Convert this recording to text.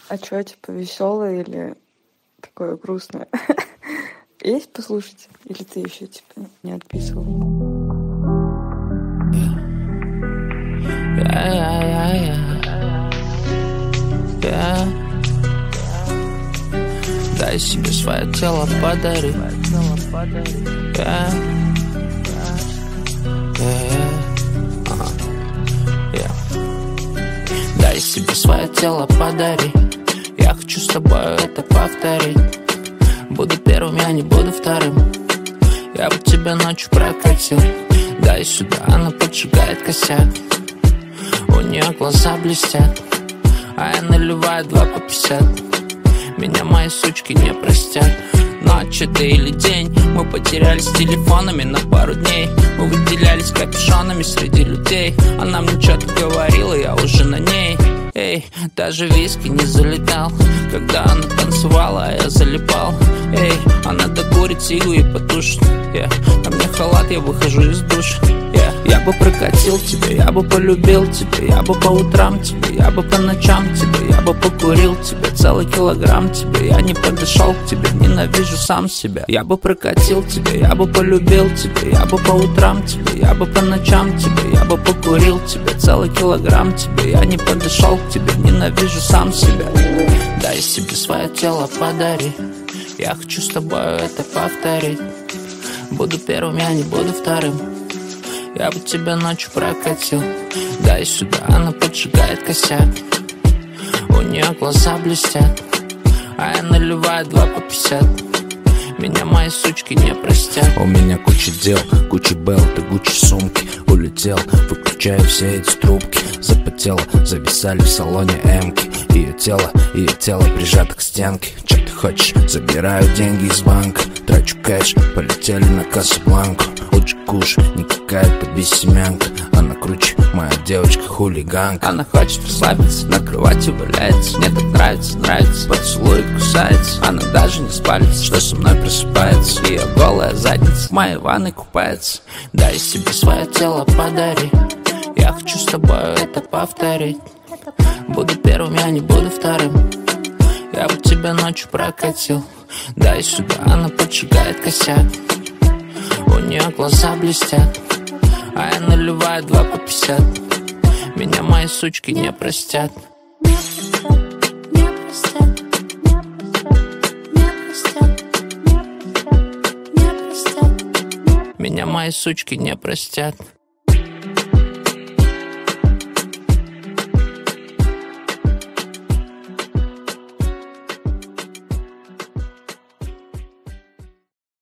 А чё, типа, веселое или такое грустное? Есть послушать? Или ты еще типа не отписывал? Дай себе свое тело, подари. Дай себе свое тело, подари. Я хочу с тобой это повторить. Буду первым, я не буду вторым. Я бы тебя ночью прокатил. Дай сюда, она поджигает косяк. У нее глаза блестят, а я наливаю 2 по 50. Меня мои сучки не простят. Ночь это или день, мы потерялись телефонами на пару дней. Мы выделялись капюшонами среди людей. Она мне что-то говорила, я уже на ней. Эй, даже виски не залетал, когда она танцевала, а я залипал. Эй, она докурит сигу и потушит. На мне халат, я выхожу из душа. Я бы прокатил тебя, я бы полюбил тебя. Я бы по утрам тебе, я бы по ночам тебе. Я бы покурил тебя, целый килограмм тебе. Я не подошел к тебе, ненавижу сам себя. Я бы прокатил тебя, я бы полюбил тебя. Я бы по утрам тебе, я бы по ночам тебе. Я бы покурил тебя, целый килограмм тебе. Я не подошел к тебе, ненавижу сам себя. Дай себе свое тело, подари. Я хочу с тобой это повторить. Буду первым, я не буду вторым. Я бы тебя ночью прокатил. Дай сюда, она поджигает косяк. У нее глаза блестят, а я наливаю 2 по 50. Меня мои сучки не простят. У меня куча дел, куча белт и Гуччи сумки. Улетел, выключаю все эти трубки. Запотело, зависали в салоне эмки. Ее тело прижато к стенке. Че ты хочешь? Забираю деньги из банка. Трачу кэш, полетели на Касабланку. Лучше куш, не какая-то бессемянка. Она круче, моя девочка хулиганка. Она хочет расслабиться, на кровати валяется. Мне так нравится, поцелует, кусается. Она даже не спалится, что со мной просыпается. Ее голая задница в моей ванной купается. Дай себе свое тело, подари. Я хочу с тобой это повторить. Буду первым, я не буду вторым. Я бы тебя ночью прокатил. Дай сюда, она поджигает косяк. У нее глаза блестят, а я наливаю 2 по 50. Меня мои сучки не простят. Меня мои сучки не простят.